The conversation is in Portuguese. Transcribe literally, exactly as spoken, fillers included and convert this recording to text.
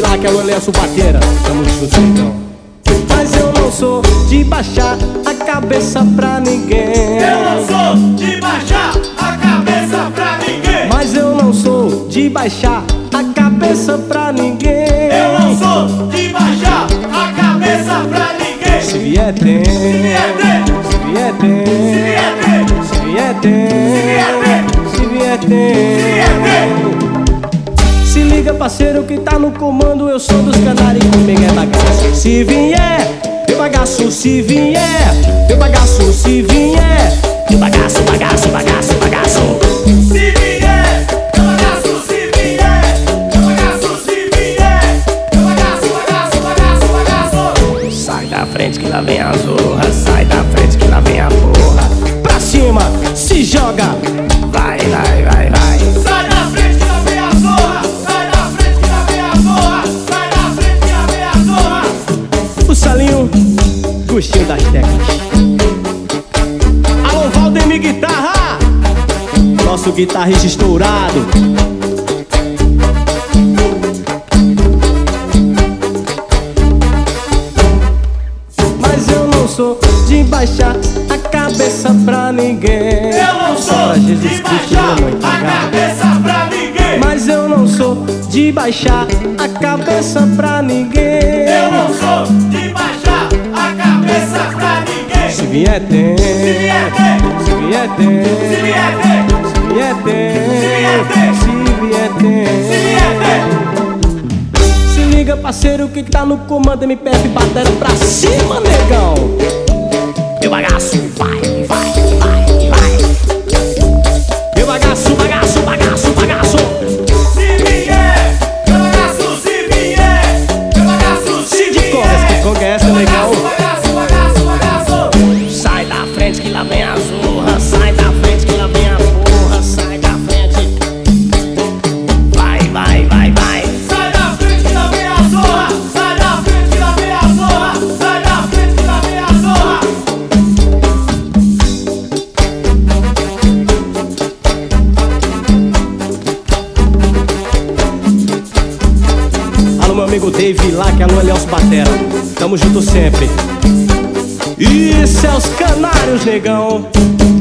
Vilar, que é o Elenço Baqueira. Tamo junto, então. Mas eu não sou de baixar a cabeça pra ninguém. Eu não sou de baixar a cabeça pra ninguém. Mas eu não sou de baixar a cabeça pra ninguém. Eu não sou de baixar a cabeça pra ninguém. Se vier tem, Se vier tem, se vier tem, se vier tem, se vier tem, se vier tem, se vier tem. Se liga, parceiro, que tá no comando. Eu sou dos canários e comigo é bagaço. Se vier, eu bagaço. Se vier, eu bagaço. Se vier, eu bagaço, bagaço, bagaço, bagaço. Se vier, eu bagaço. Se vier, eu bagaço. Se vier, eu bagaço, bagaço, bagaço, bagaço. Sai da frente que lá vem a zorra. Sai da frente que lá vem a porra. Pra cima, se joga. Vai, vai, vai, vai. Sai da frente que lá vem a zorra. Sai da frente que lá vem a zorra. Sai da frente que lá vem a zorra. O Salinho, gostinho das técnicas. Alô, Valdemir Guitarra, nosso guitarrista estourado. Mas eu não sou de baixar a cabeça pra ninguém. Eu não sou de baixar a cabeça pra ninguém. Mas eu não sou de baixar a cabeça pra ninguém. Eu não sou de baixar a cabeça pra ninguém. Se vier tem, Se vier tem, se vier tem, se vier tem, se vier tem, se vier tem, se se vier vier tem. tem. Se liga, parceiro, que tá no comando. M P F batendo pra cima, negão. Eu bagaço, vai, vai, vai, vai. Eu bagaço, bagaço, bagaço, bagaço. Se vier, eu bagaço. Se vier, eu bagaço. Se Se de congas, que conga é essa, negão? bagaço, bagaço, bagaço. Sai da frente que lá vem a zorra. Sai da frente que lá vem a porra. Sai da frente. Vai, vai, vai, vai. Sai da frente que lá vem a zorra. Sai da frente que lá vem a zorra. Sai da frente que lá vem a zorra. Alô, meu amigo Dave lá, que é alô, Elenço Batera. Tamo junto sempre. Isso é os canários, negão.